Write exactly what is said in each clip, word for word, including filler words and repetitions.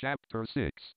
Chapter six.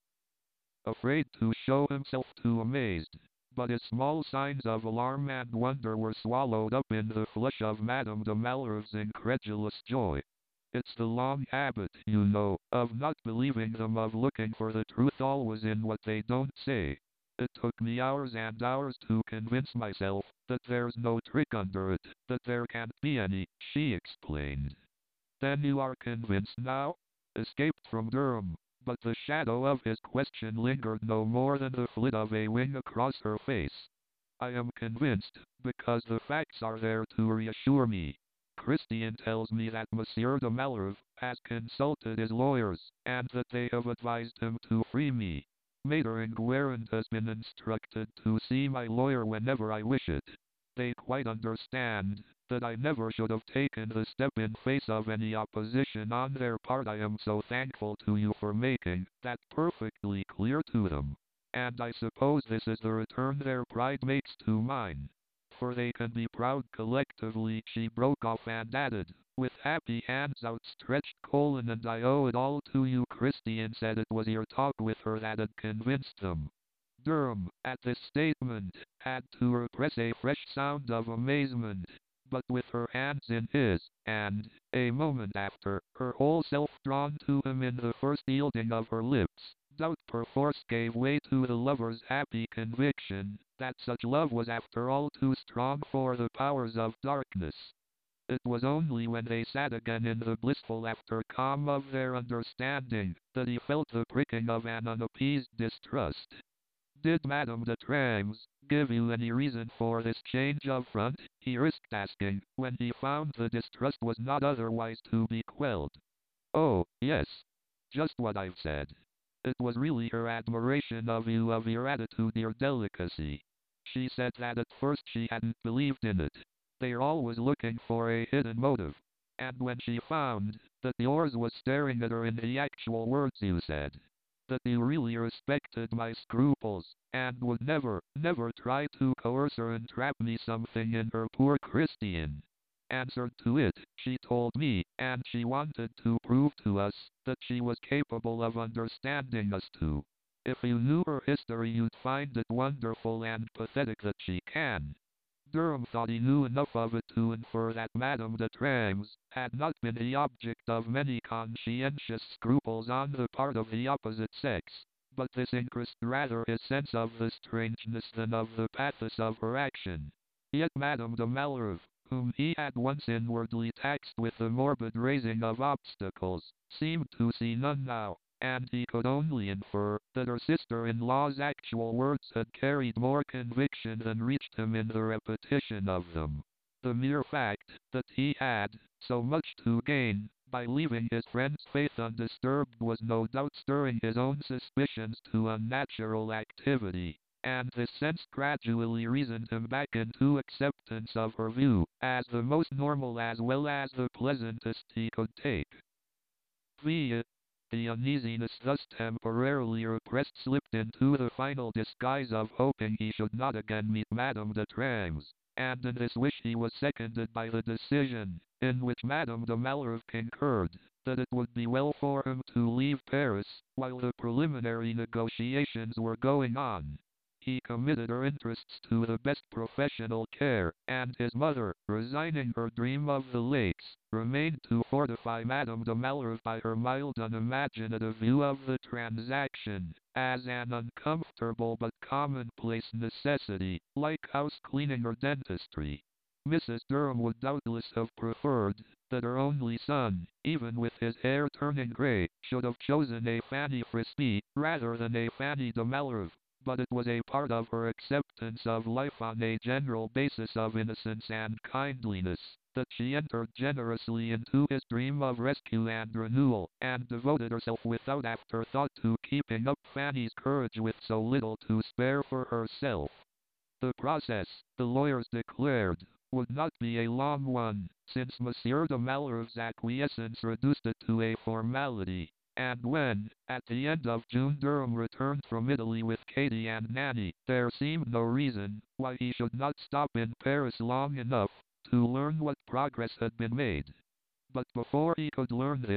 Afraid to show himself too amazed, but his small signs of alarm and wonder were swallowed up in the flush of Madame de Malrive's incredulous joy. It's the long habit, you know, of not believing them, of looking for the truth always in what they don't say. It took me hours and hours to convince myself that there's no trick under it, that there can't be any, she explained. Then you are convinced now? Escaped from Durham, but the shadow of his question lingered no more than the flit of a wing across her face. I am convinced, because the facts are there to reassure me. Christian tells me that Monsieur de Malrive has consulted his lawyers, and that they have advised him to free me. Mater Guerrand has been instructed to see my lawyer whenever I wish it. They quite understand that I never should have taken the step in face of any opposition on their part. I am so thankful to you for making that perfectly clear to them. And I suppose this is the return their pride makes to mine. For they can be proud collectively, she broke off and added, with happy hands outstretched, colon, and I owe it all to you. Christian said it was your talk with her that had convinced them. Durham, at this statement, had to repress a fresh sound of amazement, but with her hands in his, and, a moment after, her whole self drawn to him in the first yielding of her lips, doubt perforce gave way to the lover's happy conviction that such love was after all too strong for the powers of darkness. It was only when they sat again in the blissful after calm of their understanding that he felt the pricking of an unappeased distrust. Did Madame de Trams give you any reason for this change of front? He risked asking, when he found the distrust was not otherwise to be quelled. Oh, yes. Just what I've said. It was really her admiration of you, of your attitude, your delicacy. She said that at first she hadn't believed in it. They're always looking for a hidden motive. And when she found that yours was staring at her in the actual words you said, that you really respected my scruples, and would never, never try to coerce or entrap me, something in her, poor Christian, answered to it, she told me, and she wanted to prove to us that she was capable of understanding us too. If you knew her history, you'd find it wonderful and pathetic that she can. Durham thought he knew enough of it to infer that Madame de Trams had not been the object of many conscientious scruples on the part of the opposite sex, but this increased rather his sense of the strangeness than of the pathos of her action. Yet Madame de Malrive, whom he had once inwardly taxed with the morbid raising of obstacles, seemed to see none now, and he could only infer that her sister-in-law's actual words had carried more conviction than reached him in the repetition of them. The mere fact that he had so much to gain by leaving his friend's faith undisturbed was no doubt stirring his own suspicions to unnatural activity, and this sense gradually reasoned him back into acceptance of her view as the most normal as well as the pleasantest he could take. Via the uneasiness thus temporarily repressed slipped into the final disguise of hoping he should not again meet Madame de Trams, and in this wish he was seconded by the decision, in which Madame de Malrive concurred, that it would be well for him to leave Paris while the preliminary negotiations were going on. He committed her interests to the best professional care, and his mother, resigning her dream of the lakes, remained to fortify Madame de Malrive by her mild, unimaginative view of the transaction, as an uncomfortable but commonplace necessity, like house-cleaning or dentistry. Missus Durham would doubtless have preferred that her only son, even with his hair turning grey, should have chosen a Fanny Frisbee rather than a Fanny de Malrive, but it was a part of her acceptance of life on a general basis of innocence and kindliness that she entered generously into his dream of rescue and renewal, and devoted herself without afterthought to keeping up Fanny's courage with so little to spare for herself. The process, the lawyers declared, would not be a long one, since Monsieur de Malrive's acquiescence reduced it to a formality. And when, at the end of June, Durham returned from Italy with Katie and Nanny, there seemed no reason why he should not stop in Paris long enough to learn what progress had been made. But before he could learn this,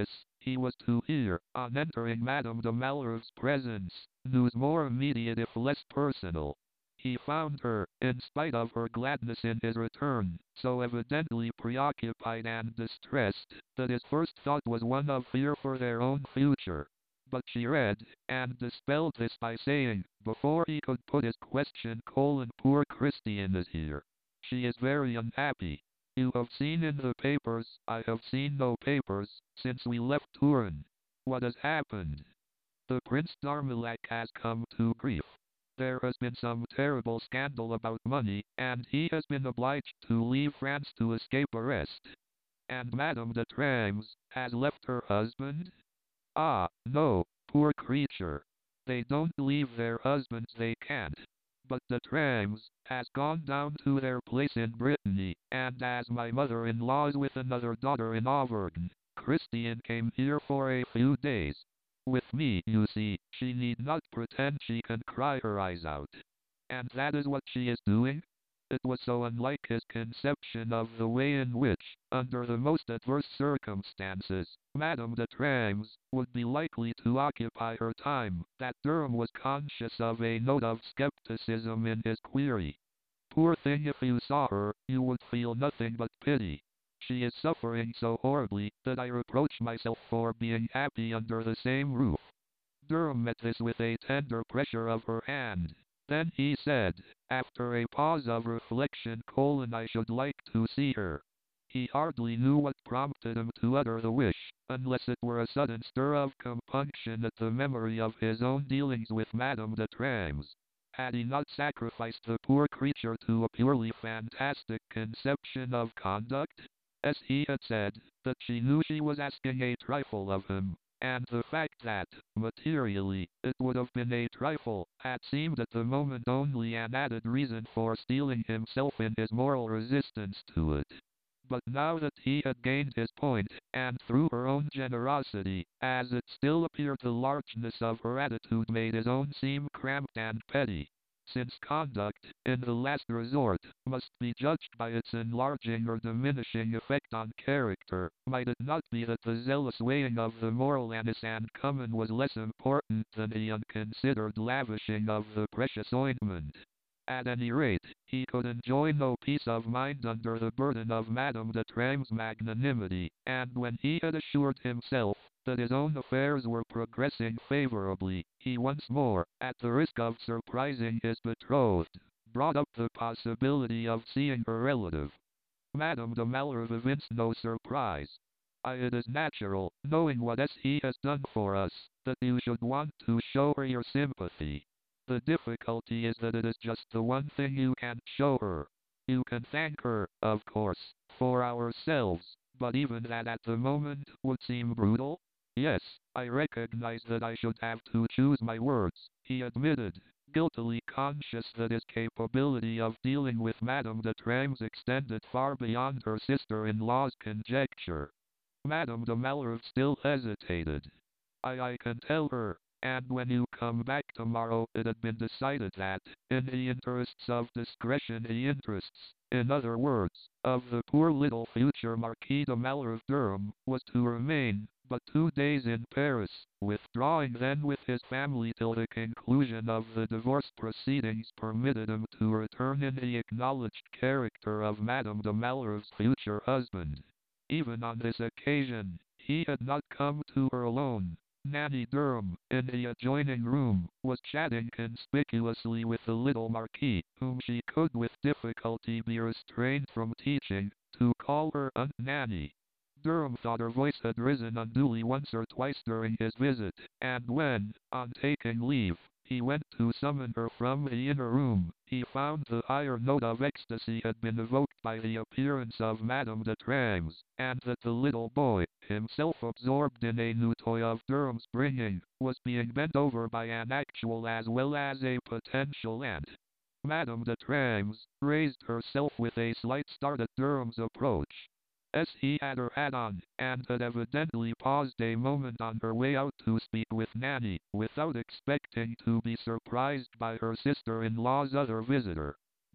he was to hear, on entering Madame de Malrive's presence, news more immediate if less personal. He found her, in spite of her gladness in his return, so evidently preoccupied and distressed, that his first thought was one of fear for their own future. But she read, and dispelled this by saying, before he could put his question, colon, poor Christian is here. She is very unhappy. You have seen in the papers, I have seen no papers, since we left Turin. What has happened? The Prince d'Armilhac has come to grief. There has been some terrible scandal about money, and he has been obliged to leave France to escape arrest. And Madame de Trèmes has left her husband? Ah, no, poor creature. They don't leave their husbands, they can't. But de Trèmes has gone down to their place in Brittany, and as my mother-in-law is with another daughter in Auvergne, Christian came here for a few days. With me, you see, she need not pretend she can cry her eyes out. And that is what she is doing? It was so unlike his conception of the way in which, under the most adverse circumstances, Madame de Trèmes would be likely to occupy her time, that Durham was conscious of a note of skepticism in his query. Poor thing, if you saw her, you would feel nothing but pity. She is suffering so horribly that I reproach myself for being happy under the same roof. Durham met this with a tender pressure of her hand. Then he said, after a pause of reflection, colon, I should like to see her. He hardly knew what prompted him to utter the wish, unless it were a sudden stir of compunction at the memory of his own dealings with Madame de Trèmes. Had he not sacrificed the poor creature to a purely fantastic conception of conduct? As he had said, that she knew she was asking a trifle of him, and the fact that, materially, it would have been a trifle, had seemed at the moment only an added reason for steeling himself in his moral resistance to it. But now that he had gained his point, and through her own generosity, as it still appeared, the largeness of her attitude made his own seem cramped and petty. Since conduct, in the last resort, must be judged by its enlarging or diminishing effect on character, might it not be that the zealous weighing of the moral anise and cummin was less important than the unconsidered lavishing of the precious ointment? At any rate, he could enjoy no peace of mind under the burden of Madame de Trèmes' magnanimity, and when he had assured himself that his own affairs were progressing favorably, he once more, at the risk of surprising his betrothed, brought up the possibility of seeing her relative. Madame de Malrive evinced no surprise. I, it is natural, knowing what he has done for us, that you should want to show her your sympathy. The difficulty is that it is just the one thing you can't show her. You can thank her, of course, for ourselves, but even that at the moment would seem brutal. Yes, I recognize that I should have to choose my words, he admitted, guiltily conscious that his capability of dealing with Madame de Trèmes extended far beyond her sister-in-law's conjecture. Madame de Malrive still hesitated. I, I can tell her. And when you come back tomorrow, it had been decided that, in the interests of discretion, the interests, in other words, of the poor little future Marquis de Malrive Durham, was to remain but two days in Paris, withdrawing then with his family till the conclusion of the divorce proceedings permitted him to return in the acknowledged character of Madame de Malrive's future husband. Even on this occasion, he had not come to her alone. Nanny Durham, in the adjoining room, was chatting conspicuously with the little Marquis, whom she could with difficulty be restrained from teaching to call her Aunt Nanny. Durham thought her voice had risen unduly once or twice during his visit, and when, on taking leave, he went to summon her from the inner room, he found the higher note of ecstasy had been evoked by the appearance of Madame de Trèmes, and that the little boy, himself absorbed in a new toy of Durham's bringing, was being bent over by an actual as well as a potential aunt. Madame de Trèmes raised herself with a slight start at Durham's approach. As he had her hat on, and had evidently paused a moment on her way out to speak with Nanny, without expecting to be surprised by her sister-in-law's other visitor.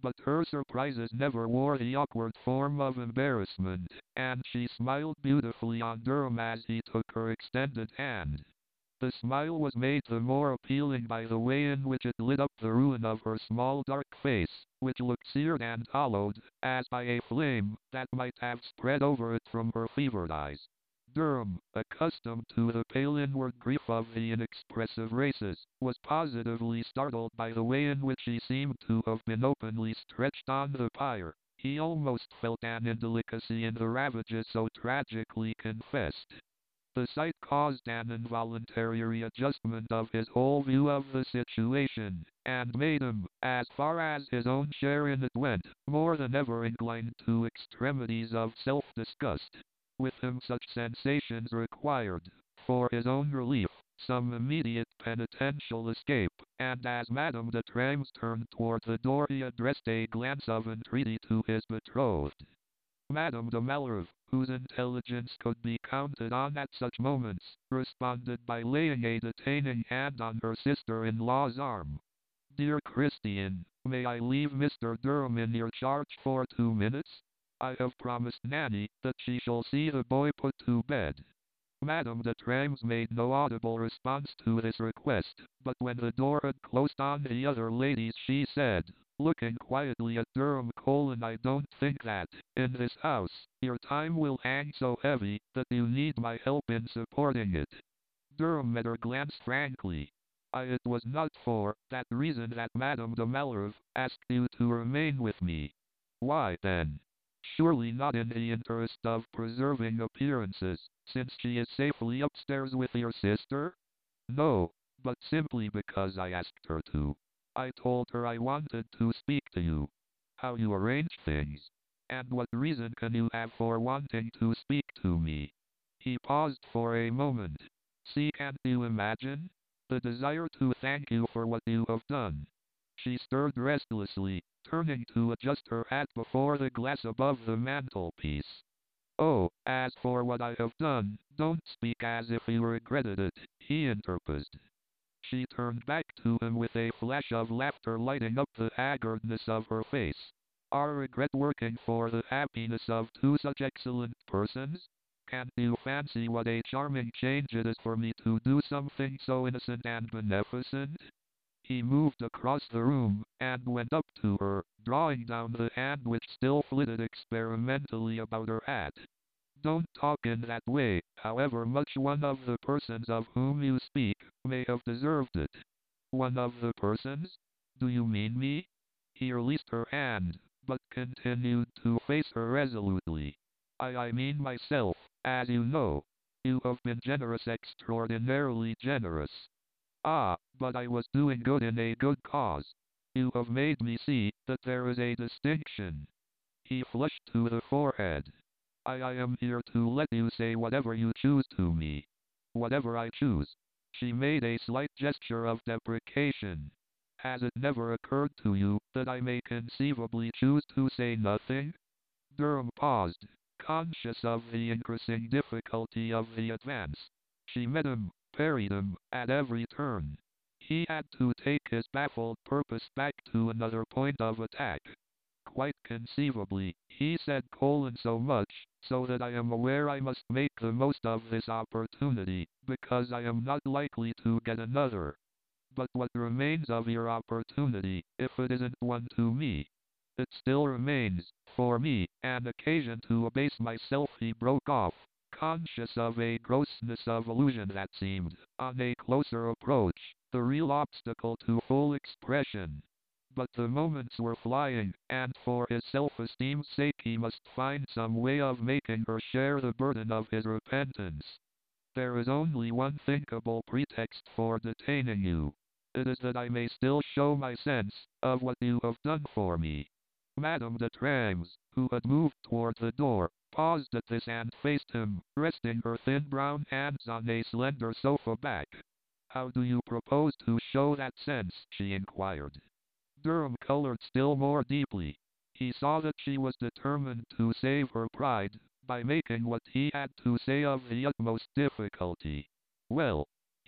But her surprises never wore the awkward form of embarrassment, and she smiled beautifully on Durham as he took her extended hand. The smile was made the more appealing by the way in which it lit up the ruin of her small dark face, which looked seared and hollowed, as by a flame that might have spread over it from her fevered eyes. Durham, accustomed to the pale inward grief of the inexpressive races, was positively startled by the way in which she seemed to have been openly stretched on the pyre. He almost felt an indelicacy in the ravages so tragically confessed. The sight caused an involuntary readjustment of his whole view of the situation, and made him, as far as his own share in it went, more than ever inclined to extremities of self-disgust. With him such sensations required, for his own relief, some immediate penitential escape, and as Madame de Treymes turned toward the door he addressed a glance of entreaty to his betrothed. Madame de Malrive, whose intelligence could be counted on at such moments, responded by laying a detaining hand on her sister-in-law's arm. "Dear Christine, may I leave Mister Durham in your charge for two minutes? I have promised Nanny that she shall see the boy put to bed." Madame de Treymes made no audible response to this request, but when the door had closed on the other ladies she said, looking quietly at Durham colon I don't think that, in this house, your time will hang so heavy, that you need my help in supporting it. Durham met her glance frankly. I It was not for that reason that Madame de Malrive asked you to remain with me. Why, then? Surely not in the interest of preserving appearances, since she is safely upstairs with your sister? No, but simply because I asked her to. I told her I wanted to speak to you. How you arrange things. And what reason can you have for wanting to speak to me? He paused for a moment. See, can't you imagine? The desire to thank you for what you have done. She stirred restlessly, turning to adjust her hat before the glass above the mantelpiece. Oh, as for what I have done, don't speak as if you regretted it, he interposed. She turned back to him with a flash of laughter lighting up the haggardness of her face. I regret working for the happiness of two such excellent persons? Can't you fancy what a charming change it is for me to do something so innocent and beneficent? He moved across the room, and went up to her, drawing down the hand which still flitted experimentally about her hat. Don't talk in that way, however much one of the persons of whom you speak may have deserved it. One of the persons? Do you mean me? He released her hand, but continued to face her resolutely. I, I mean myself, as you know. You have been generous, extraordinarily generous. Ah, but I was doing good in a good cause. You have made me see that there is a distinction. He flushed to the forehead. I, I am here to let you say whatever you choose to me. Whatever I choose. She made a slight gesture of deprecation. Has it never occurred to you that I may conceivably choose to say nothing? Durham paused, conscious of the increasing difficulty of the advance. She met him, parried him, at every turn. He had to take his baffled purpose back to another point of attack. Quite conceivably, he said colon so much, so that I am aware I must make the most of this opportunity, because I am not likely to get another. But what remains of your opportunity, if it isn't one to me? It still remains, for me, an occasion to abase myself, he broke off, conscious of a grossness of illusion that seemed, on a closer approach, the real obstacle to full expression. But the moments were flying, and for his self-esteem's sake he must find some way of making her share the burden of his repentance. There is only one thinkable pretext for detaining you. It is that I may still show my sense of what you have done for me. Madame de Treymes, who had moved toward the door, paused at this and faced him, resting her thin brown hands on a slender sofa back. How do you propose to show that sense? She inquired. Durham colored still more deeply. He saw that she was determined to save her pride, by making what he had to say of the utmost difficulty. Well,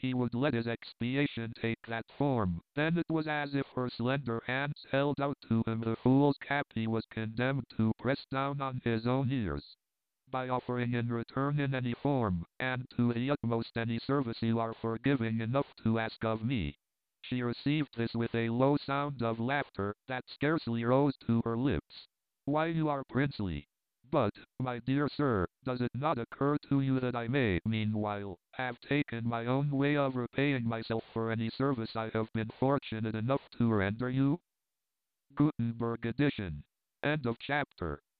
he would let his expiation take that form. Then it was as if her slender hands held out to him the fool's cap he was condemned to press down on his own ears. By offering in return in any form, and to the utmost any service you are forgiving enough to ask of me. She received this with a low sound of laughter that scarcely rose to her lips. Why, you are princely. But, my dear sir, does it not occur to you that I may, meanwhile, have taken my own way of repaying myself for any service I have been fortunate enough to render you? Gutenberg edition. End of chapter.